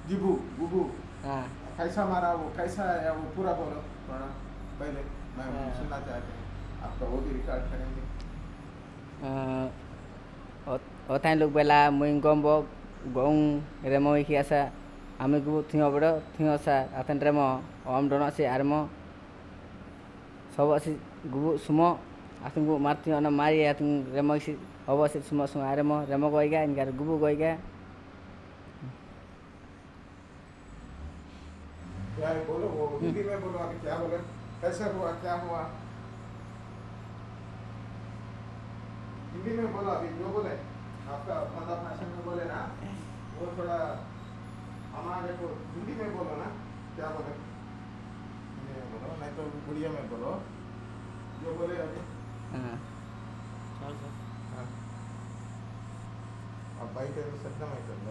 गिबू गुबू हाँ कैसा मारा वो कैसा है वो पूरा बोलो थोड़ा पहले मैं सुनना चाहते हैं आपका वो भी रिकॉर्ड करेंगे otai luk bela muing gombo gong remo hiasa ami gubu thio bro thio sa atan remo om dono si armo sobo si gubu sumo atung gubu marti ona mari atung remo si obo si sumo sumo remo goiga ingar gubu goiga क्या है बोलो वो हिंदी में बोलो अभी क्या बोले कैसे हुआ क्या हुआ हिंदी में बोलो अभी जो बोले आपका मतलब भाषा में बोले ना वो थोड़ा हमारे को हिंदी में बोलो ना क्या बोले हिंदी में बोलो नहीं तो उड़िया में बोलो जो बोले अभी हाँ हाँ अब भाई तेरे को सत्ता में कर